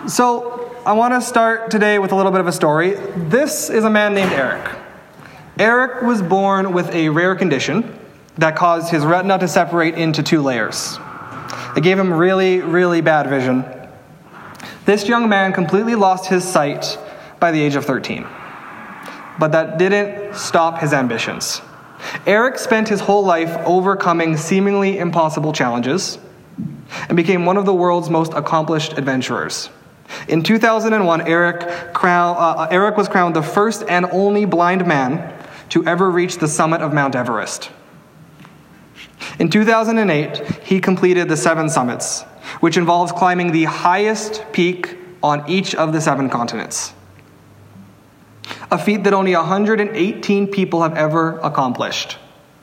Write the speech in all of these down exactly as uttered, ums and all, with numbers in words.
So I want to start today with a little bit of a story. This is a man named Eric. Eric was born with a rare condition that caused his retina to separate into two layers. It gave him really, really bad vision. This young man completely lost his sight by the age of thirteen. But that didn't stop his ambitions. Eric spent his whole life overcoming seemingly impossible challenges and became one of the world's most accomplished adventurers. In two thousand one, Eric, crown, uh, Eric was crowned the first and only blind man to ever reach the summit of Mount Everest. In two thousand eight, he completed the seven summits, which involves climbing the highest peak on each of the seven continents. A feat that only one hundred eighteen people have ever accomplished.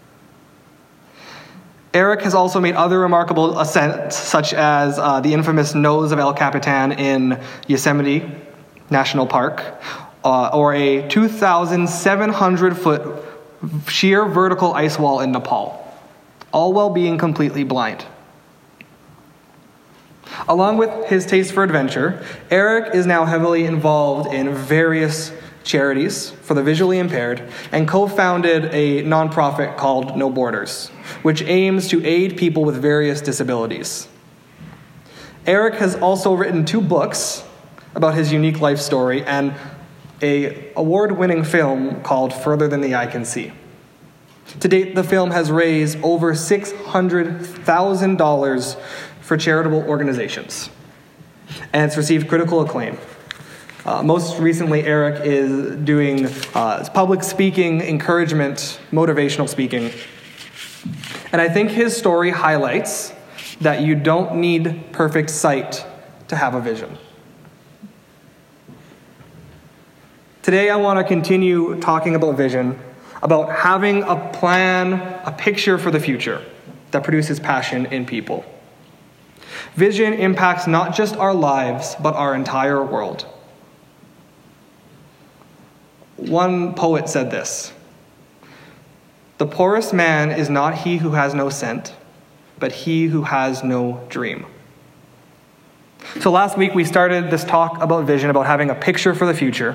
Eric has also made other remarkable ascents, such as uh, the infamous Nose of El Capitan in Yosemite National Park, uh, or a two thousand seven hundred foot sheer vertical ice wall in Nepal, all while being completely blind. Along with his taste for adventure, Eric is now heavily involved in various charities for the visually impaired and co-founded a nonprofit called No Borders, which aims to aid people with various disabilities. Eric has also written two books about his unique life story and an award-winning film called Further Than the Eye Can See. To date, the film has raised over six hundred thousand dollars for charitable organizations, and it's received critical acclaim. Uh, most recently, Eric is doing uh, public speaking, encouragement, motivational speaking. And I think his story highlights that you don't need perfect sight to have a vision. Today, I want to continue talking about vision, about having a plan, a picture for the future that produces passion in people. Vision impacts not just our lives, but our entire world. One poet said this: "The poorest man is not he who has no cent, but he who has no dream." So last week we started this talk about vision, about having a picture for the future,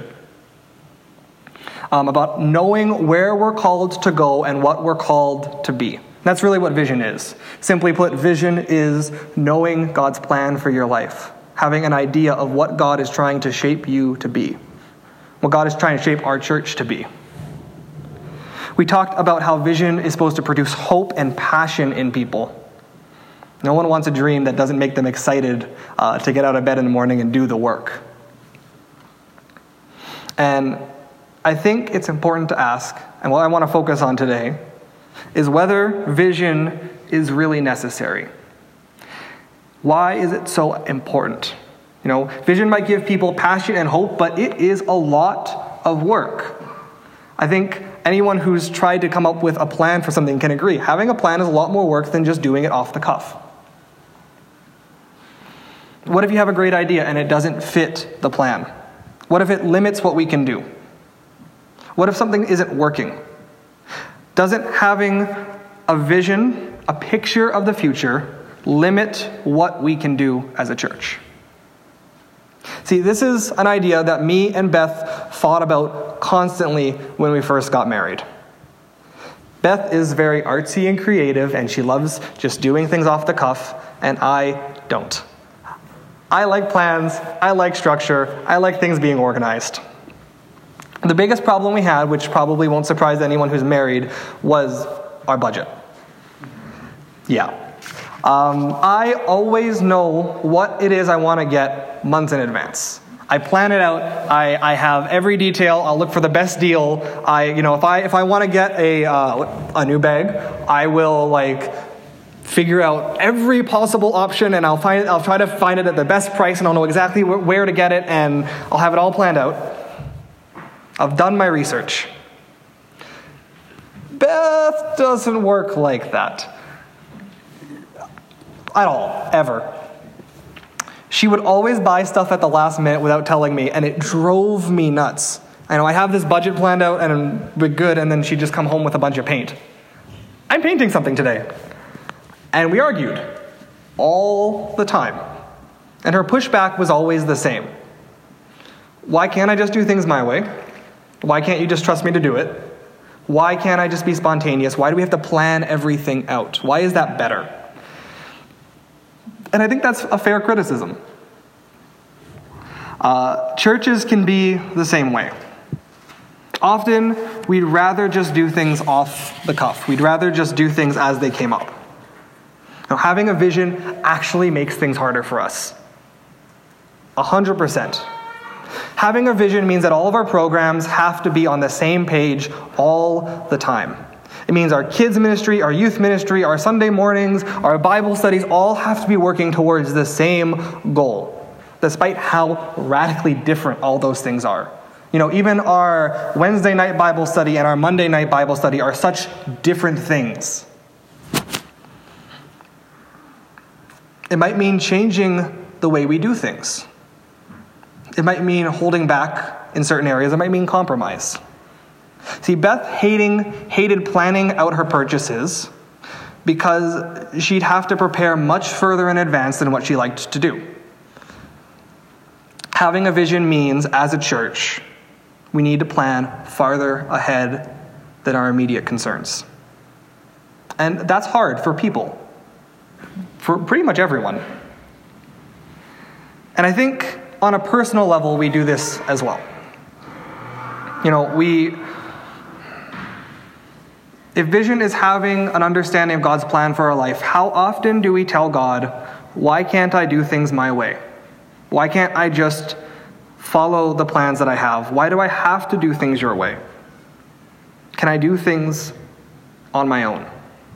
um, about knowing where we're called to go and what we're called to be. That's really what vision is. Simply put, vision is knowing God's plan for your life, having an idea of what God is trying to shape you to be, what God is trying to shape our church to be. We talked about how vision is supposed to produce hope and passion in people. No one wants a dream that doesn't make them excited uh, to get out of bed in the morning and do the work. And I think it's important to ask, and what I want to focus on today, is whether vision is really necessary. Why is it so important? You know, vision might give people passion and hope, but it is a lot of work. I think anyone who's tried to come up with a plan for something can agree. Having a plan is a lot more work than just doing it off the cuff. What if you have a great idea and it doesn't fit the plan? What if it limits what we can do? What if something isn't working? Doesn't having a vision, a picture of the future, limit what we can do as a church? See, this is an idea that me and Beth fought about constantly when we first got married. Beth is very artsy and creative, and she loves just doing things off the cuff, and I don't. I like plans, I like structure, I like things being organized. The biggest problem we had, which probably won't surprise anyone who's married, was our budget. Yeah. Um, I always know what it is I want to get months in advance. I plan it out. I, I have every detail. I'll look for the best deal. I, you know, if I if I want to get a uh, a new bag, I will like figure out every possible option, and I'll find I'll try to find it at the best price, and I'll know exactly wh- where to get it, and I'll have it all planned out. I've done my research. Beth doesn't work like that. At all, ever. She would always buy stuff at the last minute without telling me, and it drove me nuts. I know I have this budget planned out, and we're good, and then she'd just come home with a bunch of paint. I'm painting something today. And we argued all the time. And her pushback was always the same. Why can't I just do things my way? Why can't you just trust me to do it? Why can't I just be spontaneous? Why do we have to plan everything out? Why is that better? And I think that's a fair criticism. Uh, churches can be the same way. Often, we'd rather just do things off the cuff. We'd rather just do things as they came up. Now, having a vision actually makes things harder for us. A hundred percent. Having a vision means that all of our programs have to be on the same page all the time. It means our kids' ministry, our youth ministry, our Sunday mornings, our Bible studies all have to be working towards the same goal, despite how radically different all those things are. You know, even our Wednesday night Bible study and our Monday night Bible study are such different things. It might mean changing the way we do things. It might mean holding back in certain areas. It might mean compromise. See, Beth hating, hated planning out her purchases because she'd have to prepare much further in advance than what she liked to do. Having a vision means, as a church, we need to plan farther ahead than our immediate concerns. And that's hard for people, for pretty much everyone. And I think on a personal level, we do this as well. You know, we, if vision is having an understanding of God's plan for our life, how often do we tell God, why can't I do things my way? Why can't I just follow the plans that I have? Why do I have to do things your way? Can I do things on my own?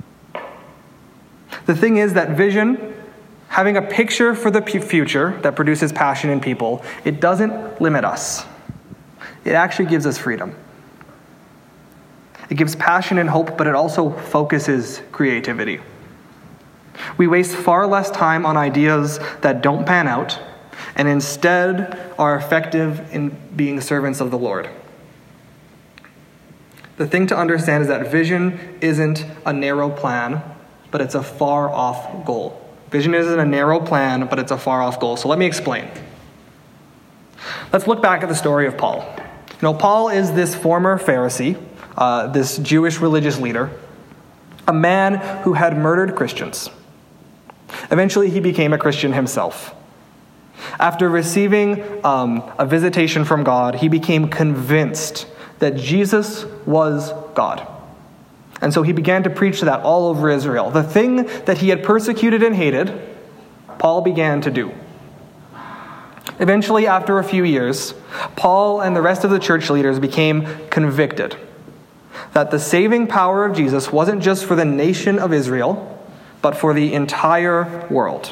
The thing is that vision, having a picture for the future that produces passion in people, it doesn't limit us. It actually gives us freedom. It gives passion and hope, but it also focuses creativity. We waste far less time on ideas that don't pan out, and instead are effective in being servants of the Lord. The thing to understand is that vision isn't a narrow plan, but it's a far-off goal. Vision isn't a narrow plan, but it's a far-off goal. So let me explain. Let's look back at the story of Paul. You know, Paul is this former Pharisee, uh, this Jewish religious leader, a man who had murdered Christians. Eventually, he became a Christian himself. After receiving um, a visitation from God, he became convinced that Jesus was God. And so he began to preach that all over Israel. The thing that he had persecuted and hated, Paul began to do. Eventually, after a few years, Paul and the rest of the church leaders became convicted that the saving power of Jesus wasn't just for the nation of Israel, but for the entire world.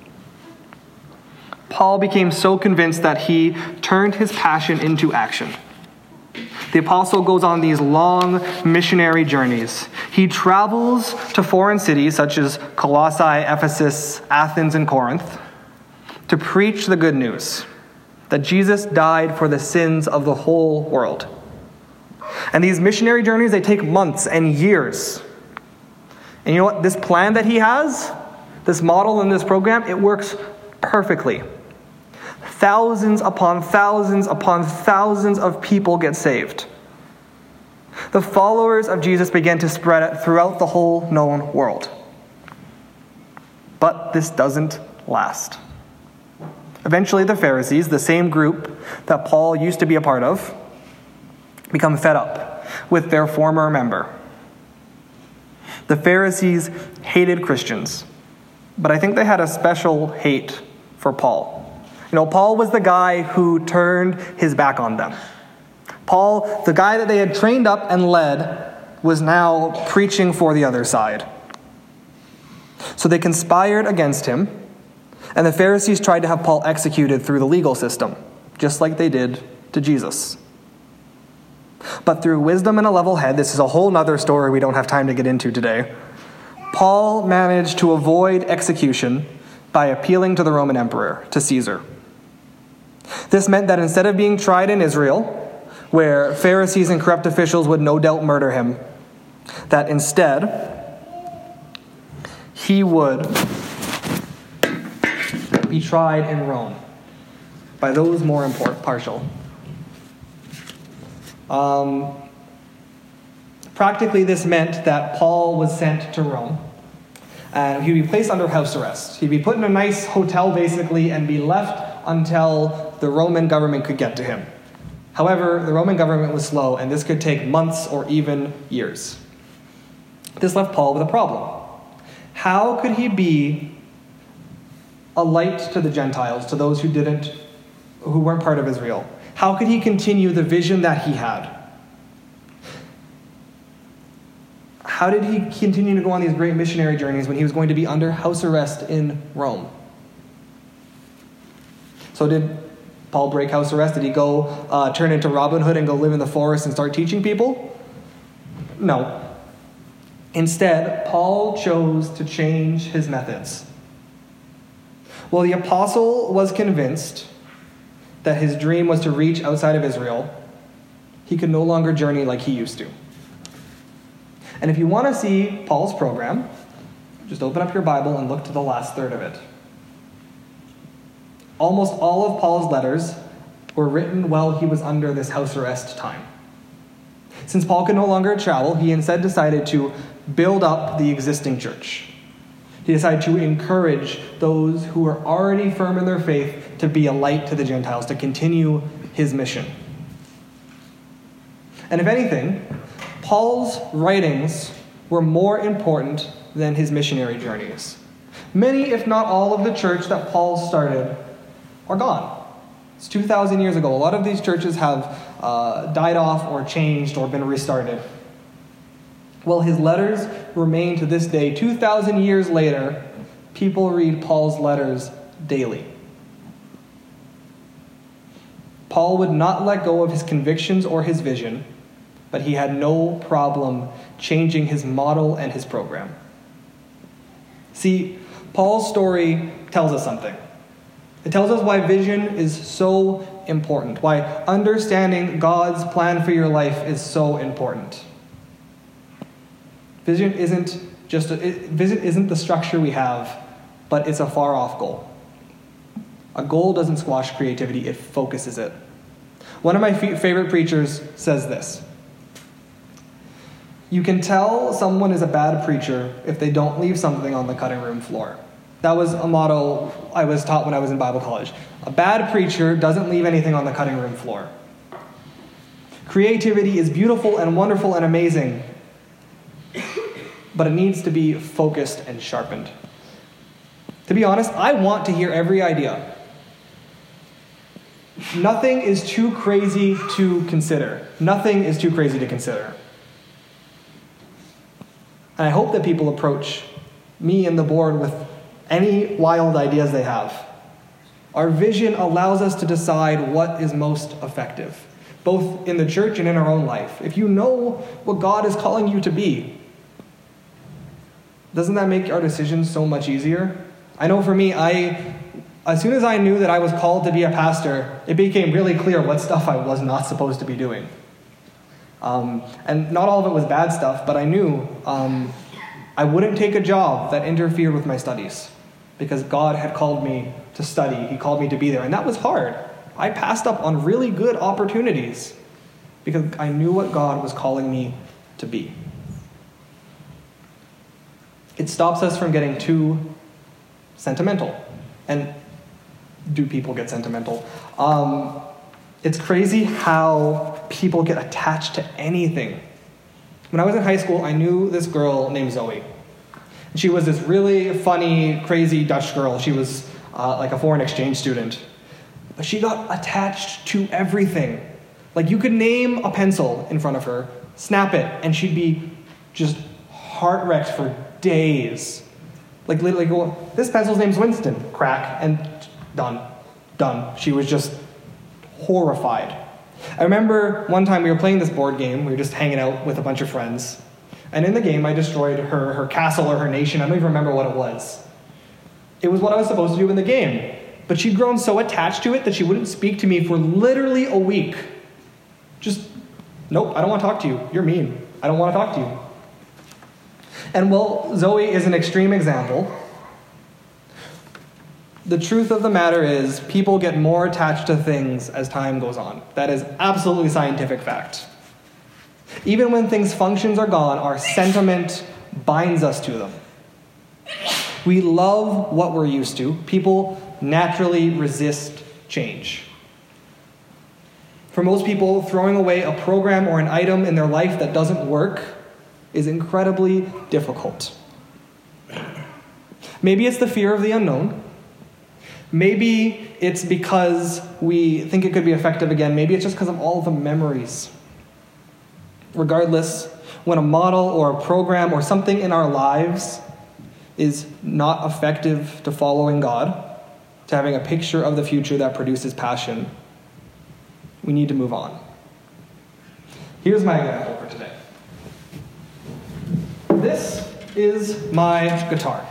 Paul became so convinced that he turned his passion into action. The apostle goes on these long missionary journeys. He travels to foreign cities such as Colossae, Ephesus, Athens, and Corinth to preach the good news that Jesus died for the sins of the whole world. And these missionary journeys, they take months and years. And you know what? This plan that he has, this model and this program, it works perfectly. Thousands upon thousands upon thousands of people get saved. The followers of Jesus began to spread it throughout the whole known world. But this doesn't last. Eventually, the Pharisees, the same group that Paul used to be a part of, become fed up with their former member. The Pharisees hated Christians, but I think they had a special hate for Paul. You know, Paul was the guy who turned his back on them. Paul, the guy that they had trained up and led, was now preaching for the other side. So they conspired against him, and the Pharisees tried to have Paul executed through the legal system, just like they did to Jesus. But through wisdom and a level head, this is a whole other story we don't have time to get into today, Paul managed to avoid execution by appealing to the Roman emperor, to Caesar. This meant that instead of being tried in Israel, where Pharisees and corrupt officials would no doubt murder him, that instead he would be tried in Rome by those more import- partial. Um, practically, this meant that Paul was sent to Rome, and he'd be placed under house arrest. He'd be put in a nice hotel, basically, and be left until the Roman government could get to him. However, the Roman government was slow, and this could take months or even years. This left Paul with a problem. How could he be a light to the Gentiles, to those who didn't, who weren't part of Israel? How could he continue the vision that he had? How did he continue to go on these great missionary journeys when he was going to be under house arrest in Rome? So did Paul break house arrest? Did he go uh, turn into Robin Hood and go live in the forest and start teaching people? No. Instead, Paul chose to change his methods. Well, the apostle was convinced that his dream was to reach outside of Israel. He could no longer journey like he used to. And if you want to see Paul's program, just open up your Bible and look to the last third of it. Almost all of Paul's letters were written while he was under this house arrest time. Since Paul could no longer travel, he instead decided to build up the existing church. He decided to encourage those who were already firm in their faith to be a light to the Gentiles, to continue his mission. And if anything, Paul's writings were more important than his missionary journeys. Many, if not all, of the church that Paul started are gone. It's two thousand years ago. A lot of these churches have uh, died off or changed or been restarted. Well, his letters remain to this day. two thousand years later, people read Paul's letters daily. Paul would not let go of his convictions or his vision, but he had no problem changing his model and his program. See, Paul's story tells us something. It tells us why vision is so important, why understanding God's plan for your life is so important. Vision isn't just a, it, vision isn't the structure we have, but it's a far-off goal. A goal doesn't squash creativity, it focuses it. One of my f- favorite preachers says this: you can tell someone is a bad preacher if they don't leave something on the cutting room floor. That was a motto I was taught when I was in Bible college. A bad preacher doesn't leave anything on the cutting room floor. Creativity is beautiful and wonderful and amazing, but it needs to be focused and sharpened. To be honest, I want to hear every idea. Nothing is too crazy to consider. Nothing is too crazy to consider. And I hope that people approach me and the board with any wild ideas they have. Our vision allows us to decide what is most effective, both in the church and in our own life. If you know what God is calling you to be, doesn't that make our decisions so much easier? I know for me, I, as soon as I knew that I was called to be a pastor, it became really clear what stuff I was not supposed to be doing. Um, and not all of it was bad stuff, but I knew um, I wouldn't take a job that interfered with my studies because God had called me to study. He called me to be there, and that was hard. I passed up on really good opportunities because I knew what God was calling me to be. It stops us from getting too sentimental. And do people get sentimental? Um, it's crazy how people get attached to anything. When I was in high school, I knew this girl named Zoe. She was this really funny, crazy Dutch girl. She was uh, like a foreign exchange student. But she got attached to everything. Like, you could name a pencil in front of her, snap it, and she'd be just heart-wrecked for days. Like, literally go, this pencil's name's Winston. Crack, and done. Done. She was just horrified. I remember one time we were playing this board game. We were just hanging out with a bunch of friends. And in the game, I destroyed her, her castle or her nation. I don't even remember what it was. It was what I was supposed to do in the game. But she'd grown so attached to it that she wouldn't speak to me for literally a week. Just, nope, I don't want to talk to you. You're mean. I don't want to talk to you. And well, Zoe is an extreme example. The truth of the matter is, people get more attached to things as time goes on. That is absolutely scientific fact. Even when things' functions are gone, our sentiment binds us to them. We love what we're used to. People naturally resist change. For most people, throwing away a program or an item in their life that doesn't work is incredibly difficult. Maybe it's the fear of the unknown. Maybe it's because we think it could be effective again. Maybe it's just because of all the memories. Regardless, when a model or a program or something in our lives is not effective to following God, to having a picture of the future that produces passion, we need to move on. Here's my example for today. This is my guitar.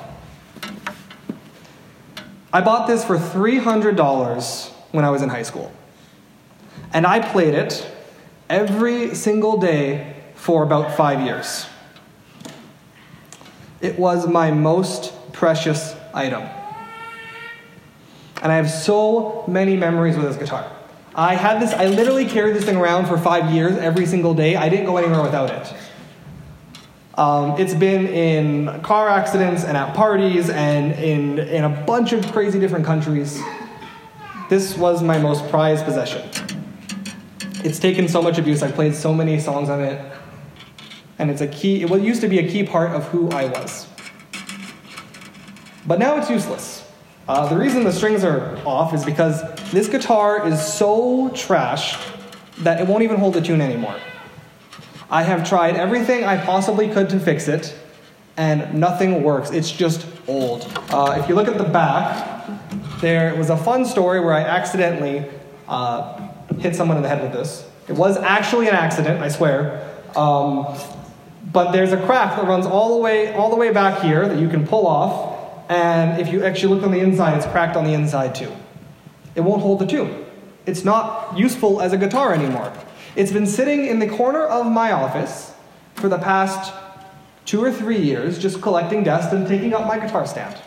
I bought this for three hundred dollars when I was in high school. And I played it every single day for about five years. It was my most precious item. And I have so many memories with this guitar. I had this, I literally carried this thing around for five years every single day. I didn't go anywhere without it. Um, it's been in car accidents and at parties and in, in a bunch of crazy different countries. This was my most prized possession. It's taken so much abuse. I played so many songs on it. And it's a key, it used to be a key part of who I was. But now it's useless. Uh, the reason the strings are off is because this guitar is so trashed that it won't even hold a tune anymore. I have tried everything I possibly could to fix it, and nothing works. It's just old. Uh, if you look at the back, there was a fun story where I accidentally uh, hit someone in the head with this. It was actually an accident, I swear. Um, but there's a crack that runs all the way, all the way back here that you can pull off, and if you actually look on the inside, it's cracked on the inside too. It won't hold the tune. It's not useful as a guitar anymore. It's been sitting in the corner of my office for the past two or three years, just collecting dust and taking up my guitar stand.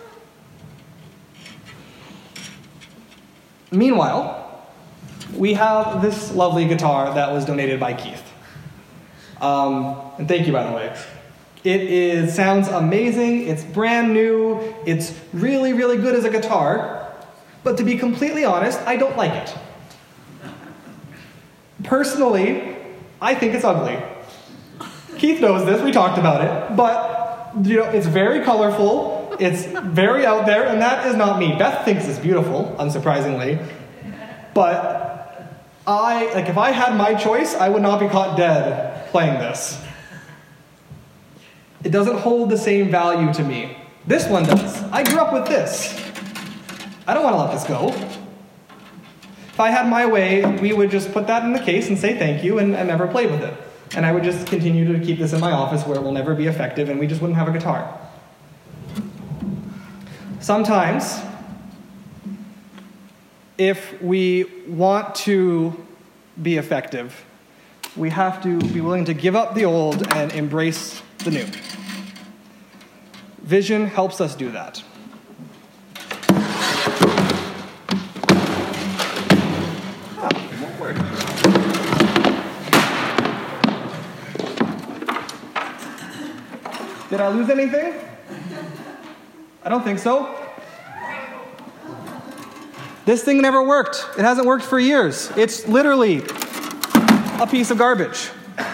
Meanwhile, we have this lovely guitar that was donated by Keith. Um, and thank you, by the way. It is, sounds amazing, it's brand new, it's really, really good as a guitar, but to be completely honest, I don't like it. Personally, I think it's ugly. Keith knows this, we talked about it, but you know, it's very colorful, it's very out there, and that is not me. Beth thinks it's beautiful, unsurprisingly, but I, like if I had my choice, I would not be caught dead playing this. It doesn't hold the same value to me. This one does. I grew up with this. I don't want to let this go. If I had my way, we would just put that in the case and say thank you and, and never play with it. And I would just continue to keep this in my office where it will never be effective and we just wouldn't have a guitar. Sometimes, if we want to be effective, we have to be willing to give up the old and embrace the new. Vision helps us do that. Did I lose anything? I don't think so. This thing never worked. It hasn't worked for years. It's literally a piece of garbage.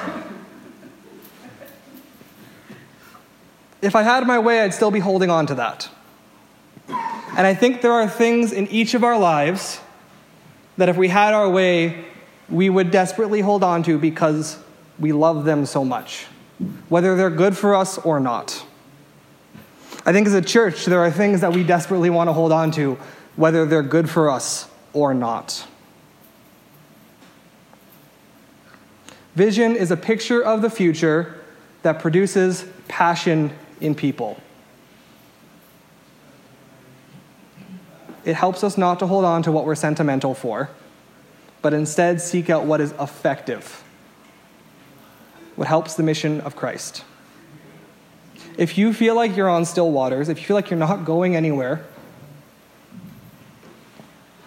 If I had my way, I'd still be holding on to that. And I think there are things in each of our lives that if we had our way, we would desperately hold on to because we love them so much, whether they're good for us or not. I think as a church, there are things that we desperately want to hold on to, whether they're good for us or not. Vision is a picture of the future that produces passion in people. It helps us not to hold on to what we're sentimental for, but instead seek out what is effective, what helps the mission of Christ. If you feel like you're on still waters, if you feel like you're not going anywhere,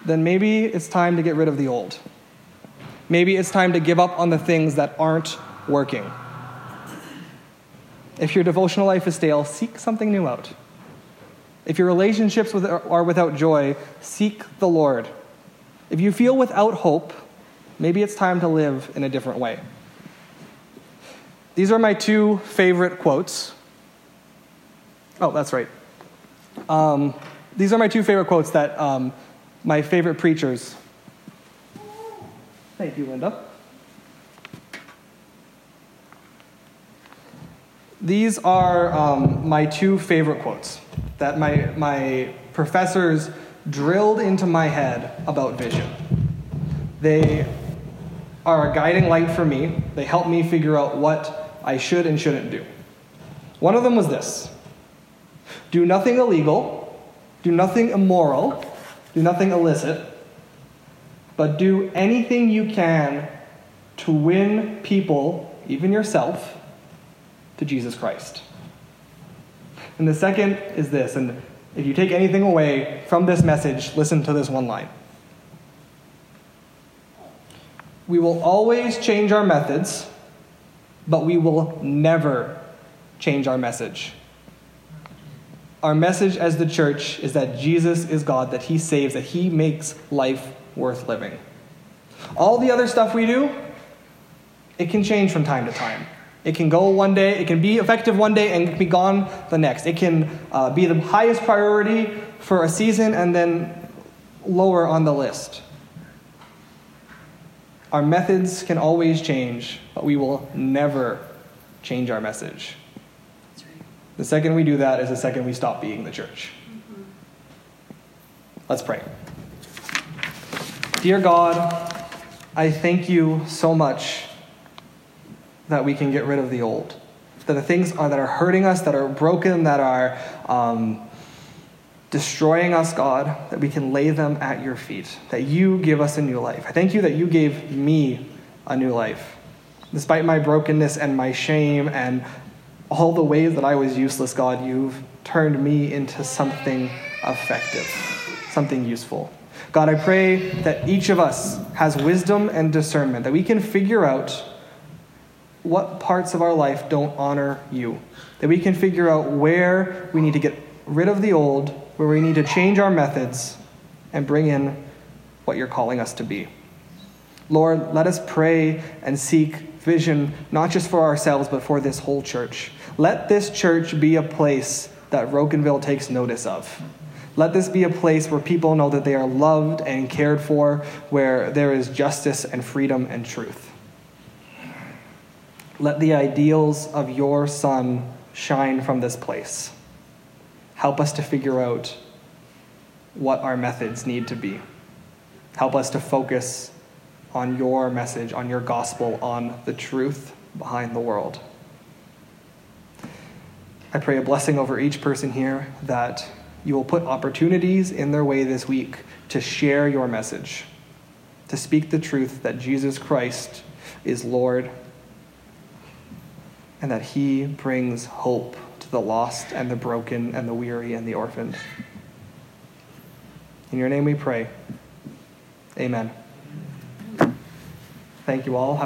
then maybe it's time to get rid of the old. Maybe it's time to give up on the things that aren't working. If your devotional life is stale, seek something new out. If your relationships with, are without joy, seek the Lord. If you feel without hope, maybe it's time to live in a different way. These are my two favorite quotes. Oh, that's right. Um, these are my two favorite quotes that um, my favorite preachers. Thank you, Linda. These are um, my two favorite quotes that my, my professors drilled into my head about vision. They are a guiding light for me. They help me figure out what I should and shouldn't do. One of them was this: do nothing illegal, do nothing immoral, do nothing illicit, but do anything you can to win people, even yourself, to Jesus Christ. And the second is this, and if you take anything away from this message, listen to this one line. We will always change our methods, but we will never change our message. Our message as the church is that Jesus is God, that he saves, that he makes life worth living. All the other stuff we do, it can change from time to time. It can go one day, it can be effective one day and be gone the next. It can uh, be the highest priority for a season and then lower on the list. Our methods can always change, but we will never change our message. That's right. The second we do that is the second we stop being the church. Mm-hmm. Let's pray. Dear God, I thank you so much that we can get rid of the old. That the things are, that are hurting us, that are broken, that are um, destroying us, God, that we can lay them at your feet. That you give us a new life. I thank you that you gave me a new life. Despite my brokenness and my shame and all the ways that I was useless, God, you've turned me into something effective, something useful. God, I pray that each of us has wisdom and discernment, that we can figure out what parts of our life don't honor you. That we can figure out where we need to get rid of the old, where we need to change our methods and bring in what you're calling us to be. Lord, let us pray and seek vision, not just for ourselves, but for this whole church. Let this church be a place that Rocanville takes notice of. Let this be a place where people know that they are loved and cared for, where there is justice and freedom and truth. Let the ideals of your Son shine from this place. Help us to figure out what our methods need to be. Help us to focus on your message, on your gospel, on the truth behind the world. I pray a blessing over each person here, that you will put opportunities in their way this week to share your message, to speak the truth that Jesus Christ is Lord, and that he brings hope to the lost and the broken and the weary and the orphaned. In your name we pray. Amen. Thank you all.